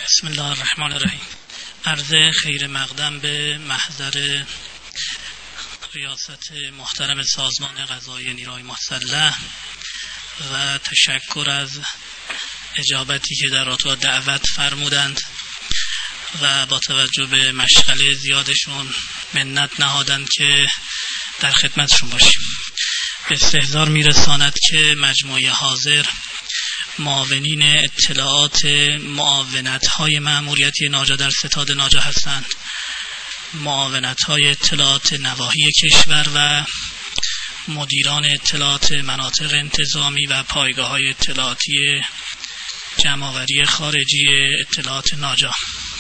بسم الله الرحمن الرحیم. عرض خیر مقدم به محضر ریاست محترم سازمان قضایی نیروهای مسلح و تشکر از اجابتی که در رابطه با دعوت فرمودند و با توجه به مشغله زیادشون منت نهادند که در خدمتشون باشیم. به استحضار میرساند که مجموعه حاضر معاونین اطلاعات معاونت‌های مأموریتی ناجا در ستاد ناجا هستند، معاونت‌های اطلاعات نواحی کشور و مدیران اطلاعات مناطق انتظامی و پایگاه‌های اطلاعاتی جمع‌آوری خارجی اطلاعات ناجا.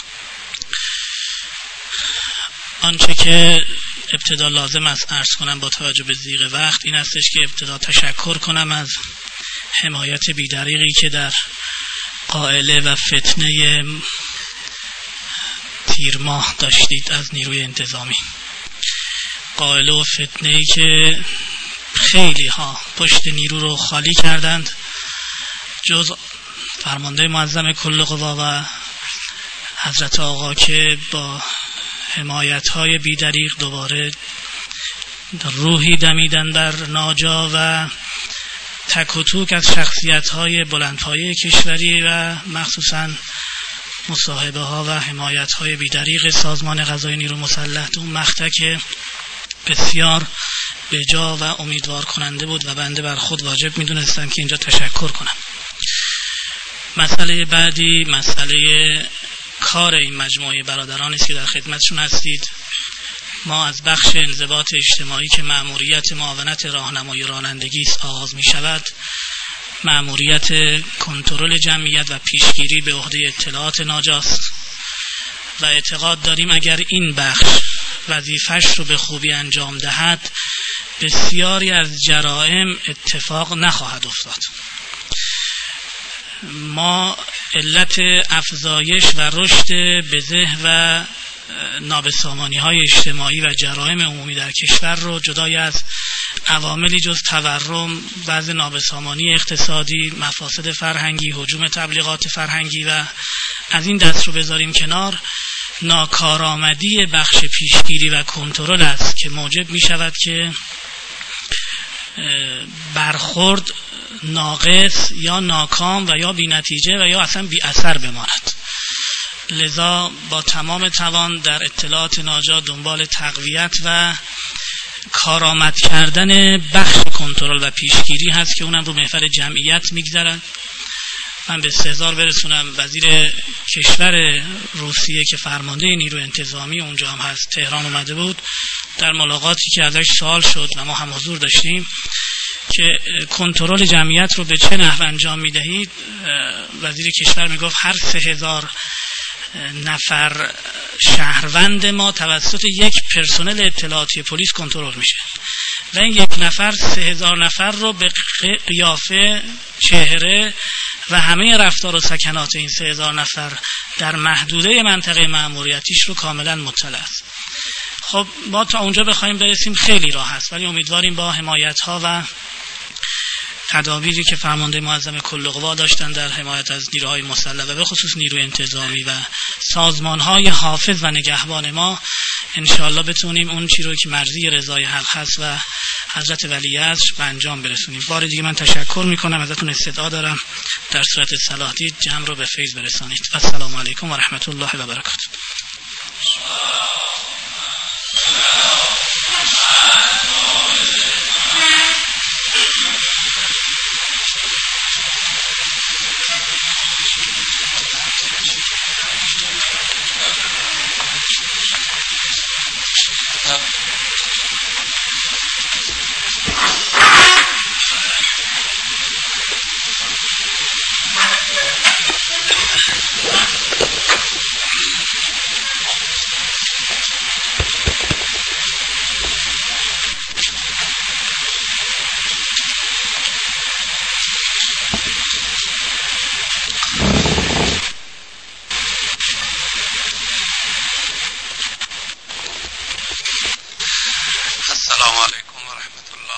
آنچه که ابتدا لازم است عرض کنم با توجه به ضیق وقت این استش که ابتدا تشکر کنم از حمایت بی‌دریغی که در قائله و فتنه تیر ماه داشتید از نیروی انتظامی. قائله و فتنه‌ای که خیلی ها پشت نیرو رو خالی کردند، جز فرمانده معظم کل قوا و حضرت آقا که با حمایت‌های بی‌دریغ دوباره روحی دمیدن بر ناجا و تک و توک از شخصیت‌های بلندپایه کشوری و مخصوصاً مصاحبه ها و حمایت های بی‌دریغ سازمان قضایی نیروی مسلح اون مقطع که بسیار بجا و امیدوار کننده بود و بنده بر خود واجب میدونستم که اینجا تشکر کنم. مسئله بعدی مسئله کار این مجموعه برادران است که در خدمتشون هستید. ما از بخش انضباط اجتماعی که مأموریت معاونت راهنمایی رانندگی است آغاز می شود، مأموریت کنترل جمعیت و پیشگیری به عهده اطلاعات ناجاست و اعتقاد داریم اگر این بخش وظیفش رو به خوبی انجام دهد بسیاری از جرائم اتفاق نخواهد افتاد. ما علت افزایش و رشد بزه و نابسامانی های اجتماعی و جرائم عمومی در کشور رو جدای از عواملی جز تورم، بعض نابسامانی اقتصادی، مفاسد فرهنگی، هجوم تبلیغات فرهنگی و از این دست رو بذاریم کنار، ناکارآمدی بخش پیشگیری و کنترل است که موجب می شود که برخورد ناقص یا ناکام و یا بی نتیجه و یا اصلا بی اثر بماند. لذا با تمام توان در اطلاعات ناجا دنبال تقویت و کارآمد کردن بخش کنترل و پیشگیری هست که اونم رو محور جمعیت میگذرن. من به استحضار برسونم وزیر کشور روسیه که فرمانده نیروی انتظامی اونجا هم هست تهران اومده بود، در ملاقاتی که ازش سوال شد و ما هم حضور داشتیم که کنترل جمعیت رو به چه نحو انجام میدهید، وزیر کشور میگفت هر 3000 نفر شهروند ما توسط یک پرسنل اطلاعاتی پلیس کنترل میشه و این یک نفر 3000 نفر رو به قیافه، چهره و همه رفتار و سکنات این 3000 نفر در محدوده منطقه مأموریتیش رو کاملا مطلع است. خب ما تا اونجا بخوایم برسیم خیلی راه هست، ولی امیدواریم با حمایت ها و تدابیری که فرمانده معظم کل قوا داشتن در حمایت از نیروهای مسلح و به خصوص نیروی انتظامی و سازمان‌های حافظ و نگهبان ما انشاءالله بتونیم اون چیزی رو که مرضی رضای حق هست و حضرت ولیعصر به انجام برسونیم. بار دیگه من تشکر میکنم، ازتون استدعا دارم در صورت صلاح دید جمع رو به فیض برسانید. السلام علیکم و رحمت الله و برکاته. السلام علیکم و رحمت الله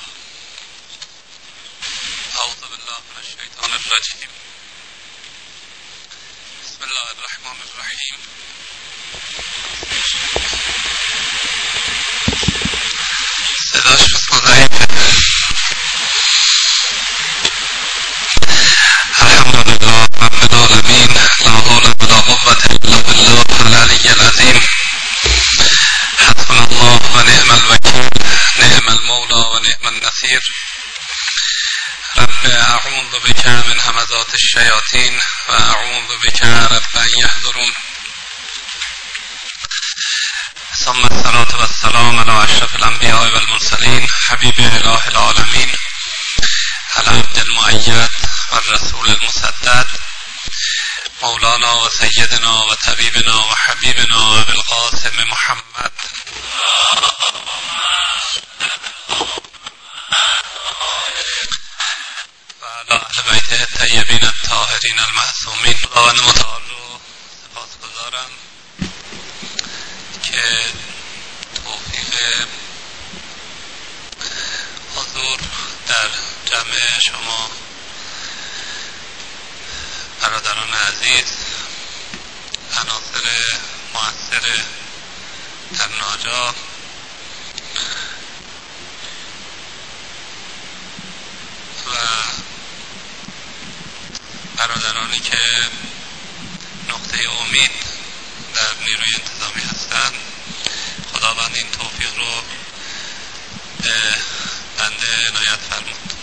الرحمن الرحیم. صداش بسم ضعیفه. الحمدلله رب العالمین، لا حول ولا قوة الا بالله العلی العظیم. حسبنا الله و نعم الوکیل، نعم المولى و نعم النصیر. رب اعوذ بک من همزات الشیاطین و اعوذ بک رب ان یحضرون. ثم الصلاة والسلام على اشرف الانبیاء والمرسلین حبیب اله العالمین العبد المؤید والرسول المسدد مولانا و سیدنا و طبیبنا و حبیبنا ابی القاسم محمد و علی اهل بیت الطیبین الطاهرین المعصومین. خداوند متعال رو سپاسگزارم که توفیق حضور در جمع شما برادران عزیز، عناصر مؤثر در ناجا و برادرانی که نقطه امید در نیروی انتظامی هستند، خداوند این توفیق رو به بنده عنایت فرمود.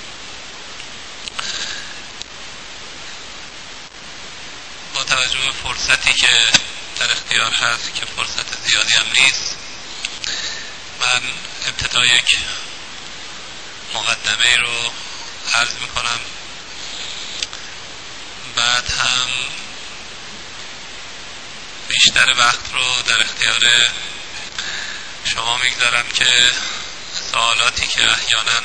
با توجه به فرصتی که در اختیار هست که فرصت زیادی هم نیست، من ابتدا یک مقدمه رو عرض میکنم، بعد هم بیشتر وقت رو در اختیار شما میگذارم که سوالاتی که احیانا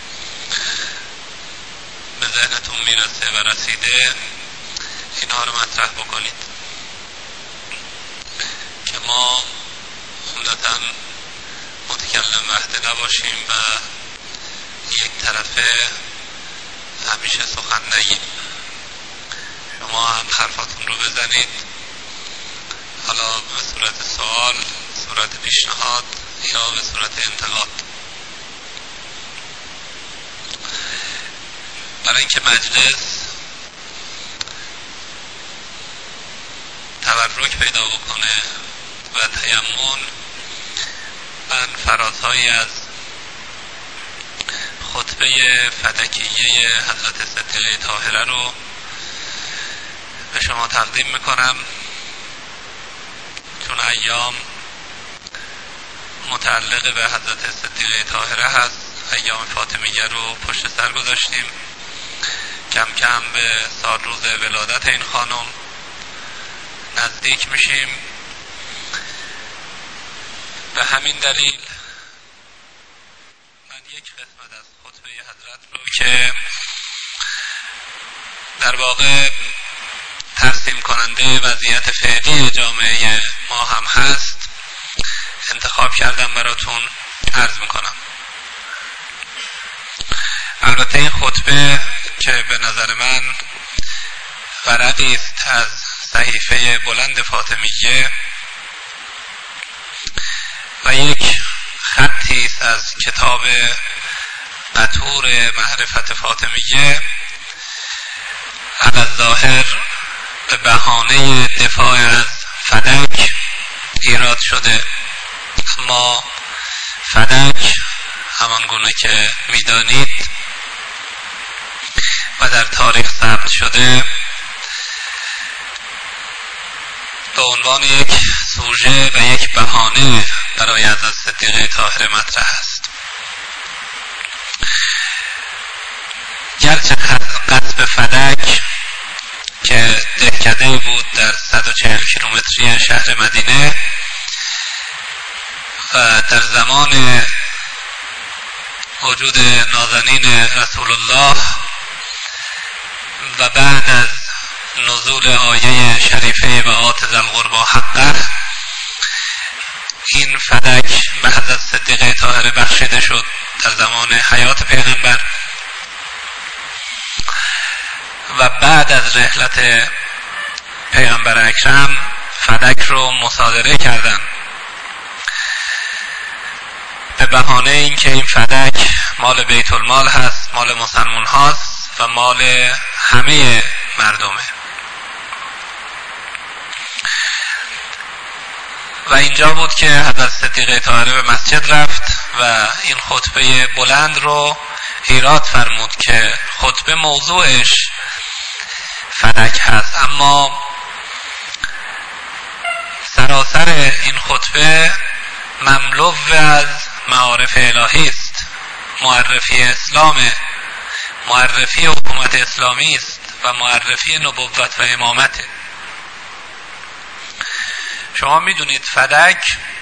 به ذهنتون میرسه و رسیده اینها رو مطرح بکنید که ما عمدتاً متکلم وحده نباشیم و یک طرفه همیشه سخن نگیم. شما هم حرفاتون رو بزنید، حالا به صورت سوال، صورت پیشنهاد یا به صورت انتقاد، برای اینکه مجلس تبرک پیدا بکنه و تیمون. من فرازهایی از خطبه فدکیه حضرت صدیقه طاهره رو به شما تقدیم میکنم، چون ایام متعلق به حضرت صدیقه طاهره هست. ایام فاطمیه رو پشت سر گذاشتیم، کم کم به سال روز ولادت این خانم نزدیک میشیم. به همین دلیل من یک قسمت از خطبه حضرت رو که در واقع ترسیم کننده وضعیت فعلی جامعه ما هم هست انتخاب کردم براتون عرض میکنم. البته این خطبه که به نظر من ورقی است از صحیفه بلند فاطمیه و یک خطی است از کتاب قطور معرفت فاطمیه، علی الظاهر به بهانه دفاع از فدک ایراد شده، اما فدک همان گونه که میدانید و در تاریخ ثبت شده به عنوان یک سوژه و یک بهانه برای حضرت صدیقه طاهره مطرح است. گرچه قصب فدک که دهکده بود در 140 کیلومتری شهر مدینه و در زمان وجود نازنین رسول الله و بعد از نزول آیه شریفه و آت ذی القربی حقه، این فدک به حضرت صدیقه طاهره بخشیده شد در زمان حیات پیغمبر و بعد از رحلت پیغمبر اکرم فدک رو مصادره کردن به بهانه اینکه این فدک مال بیت المال هست، مال مسلمان هاست و مال همه مردمه. و اینجا بود که حضرت صدیقه طاهره به مسجد رفت و این خطبه بلند رو ایراد فرمود که خطبه موضوعش فدک هست، اما سراسر این خطبه مملو از معارف الهی است، معرفی اسلام، معرفی حکومت اسلامی است و معرفی نبوت و امامت. شما میدونید فدک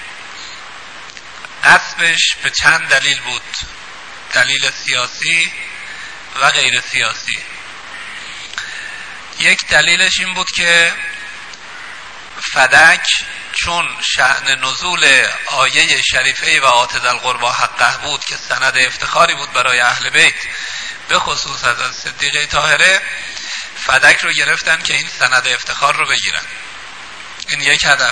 غصبش به چند دلیل بود، دلیل سیاسی و غیر سیاسی. یک دلیلش این بود که فدک چون شأن نزول آیه شریفه و آت ذی القربی حقه بود که سند افتخاری بود برای اهل بیت، به خصوص از صدیقه طاهره، فدک رو گرفتن که این سند افتخار رو بگیرن. این یک هدف.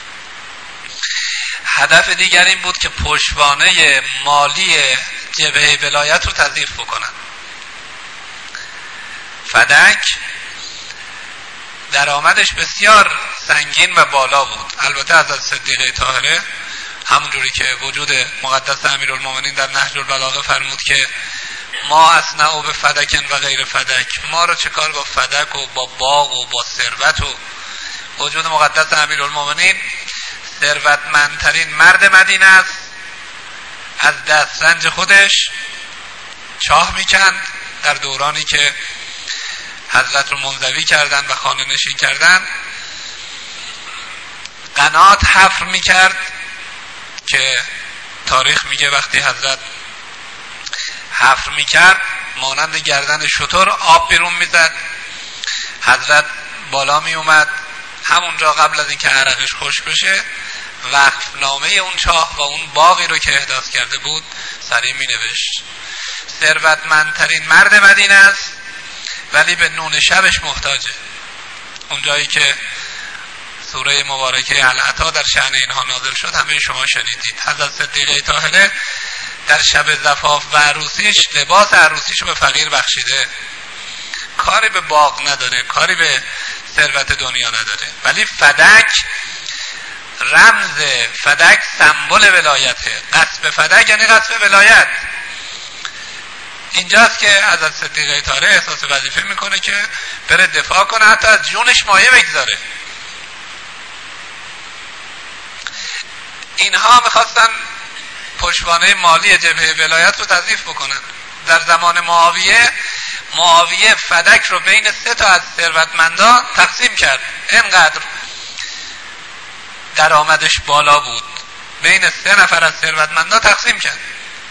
هدف دیگر این بود که پشتوانه مالی جبهه ولایت رو تضعیف بکنن. فدک درآمدش بسیار سنگین و بالا بود. البته از صدیقه طاهره همونجوری که وجود مقدس امیرالمومنین در نهج البلاغه فرمود که ما اصنعوا به فدک و غیر فدک، ما رو چه کار با فدک و با باغ و با ثروت. و وجود مقدس امیرالمومنین ثروتمندترین مرد مدینه است، از دسترنج خودش چاه میکند در دورانی که حضرت رو منزوی کردن و خانه نشین کردن، قنات حفر میکرد که تاریخ میگه وقتی حضرت حفر میکرد مانند گردن شتر آب بیرون میزد، حضرت بالا میومد، همونجا قبل از اینکه عرقش خشک بشه وقف نامه اون چاه و اون باغی رو که احداث کرده بود سریع مینوشت. ثروتمندترین مرد مدینه است ولی به نون شبش محتاجه. اونجایی که سوره مبارکه العطا در شأن اینها نازل شد همه شما شنیدید. حضرت صدیقه طاهره در شب زفاف و عروسیش لباس عروسیش رو به فقیر بخشیده، کاری به باغ نداره، کاری به ثروت دنیا نداره. ولی فدک رمز، فدک سمبل ولایته. غصب فدک یعنی غصب ولایت. اینجاست که حضرت صدیقه طاهره احساس وظیفه میکنه که بره دفاع کنه، حتی از جونش مایه بگذاره. اینها میخواستن پشتوانه مالی جبهه ولایت رو تضعیف بکنن. در زمان معاویه فدک رو بین 3 تا از ثروتمندان تقسیم کرد. اینقدر درآمدش بالا بود، بین 3 نفر از ثروتمندان تقسیم کرد.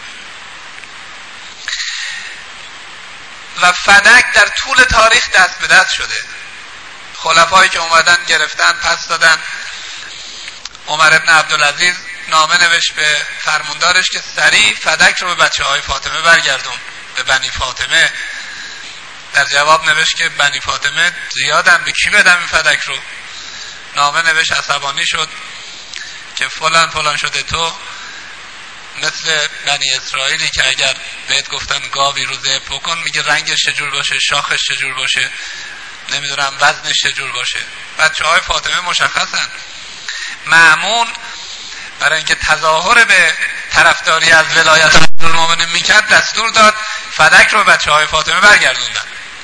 و فدک در طول تاریخ دست به دست شده. خلفایی که اومدن گرفتن پس دادن. عمر ابن عبدالعزیز نامه نوشت به فرماندارش که سریع فدک رو به بچه های فاطمه برگردون، به بنی فاطمه. در جواب نوشت که بنی فاطمه زیادن، به کی بدم این فدک رو؟ نامه نوشت، عصبانی شد که فلان شده، تو مثل بنی اسرائیلی که اگر بهت گفتن گاوی رو ذبح بکن میگه رنگش چجور باشه، شاخش چجور باشه، نمیدونم وزنش چجور باشه. بچه های فاطمه مشخصن. مأمون برای اینکه تظاهر به طرفداری از ولایت امیرالمومنین میکرد دستور داد فدک رو بچه های فاطمه برگردوندن.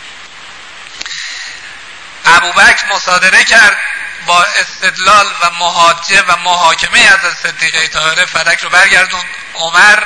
ابوبکر مصادره کرد با استدلال و محاجه و محاکمه از صدیقه طاهره فدک رو برگردوند. عمر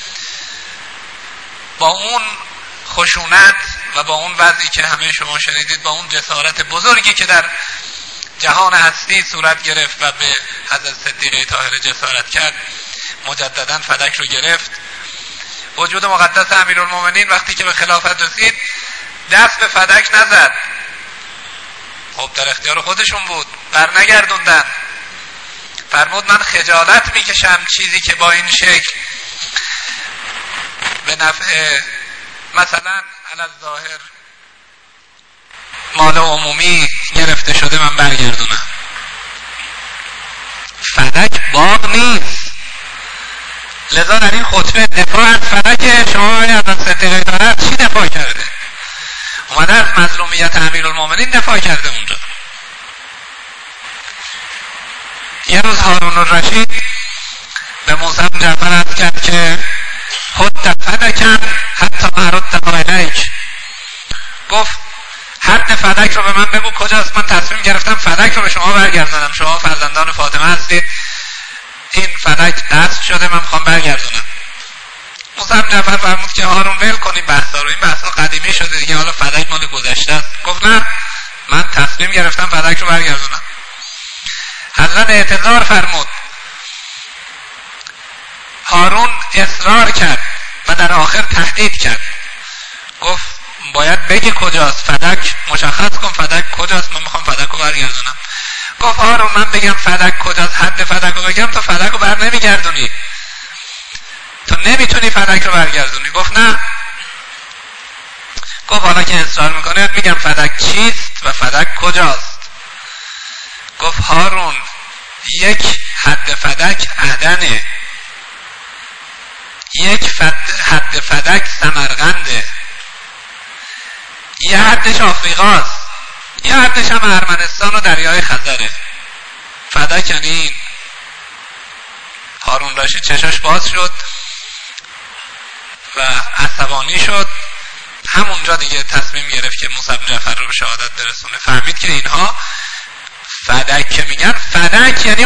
با اون خشونت و با اون وضعی که همه شما شنیدید، با اون جسارت بزرگی که در جهان هستی صورت گرفت و به حضرت صدیقه طاهره جسارت کرد، مجددا فدک رو گرفت. وجود مقدس امیرالمومنین وقتی که به خلافت رسید دست به فدک نزد، خب در اختیار خودشون بود، برنگردوندن. فرمود من خجالت میکشم چیزی که با این شکل به نفع مثلا علی الظاهر مال عمومی گرفته شده من برگردونم. فدک باغ نیست. لذا در این خطبه دفاع از فدک شما از صدیقه دارد چی دفاع کرده؟ اومده از مظلومیت امیرالمومنین دفاع کرده اونجا. یه روز هارون الرشید به موسی بن جعفر عرض کرد که حد فدکن حتی مرد الیک. گفت حد فدک رو به من بگو کجاست، من تصمیم گرفتم فدک رو به شما برگردونم، شما فرزندان فاطمه هستید، این فدک دست شده من میخوام برگردونم. موسی بن جعفر فرمود که هارون ول کن این بحثا رو، این بحثا قدیمی شده دیگه، حالا فدک مال گذشته است. گفت نه، من تصمیم گرفتم فدک رو برگردونم. حضرت اعتذار فرمود. هارون اصرار کرد و در آخر تهدید کرد. گفت باید بگی کجاست، فدک مشخص کن، فدک کجاست، من میخوام فدک رو برگردونم. گفت هارون من بگم فدک کجاست، حد فدک رو بگم تو فدک رو بر نمیگردونی، تو نمیتونی فدک رو برگردونی. گفت نه. گفت حالا که اصرار میکنه میگم فدک چیست و فدک کجاست. گفت هارون یک حد فدک عدنه، یک حد فدک سمرقنده، یه حدش آفریقاست، یه حدش هم ارمنستان و دریای خزره. فدک یعنی این. هارون رشید چشاش باز شد و عصبانی شد. همونجا دیگه تصمیم گرفت که موسی بن جعفر رو به شهادت برسونه. فهمید که اینها فدک که میگن، فدک یعنی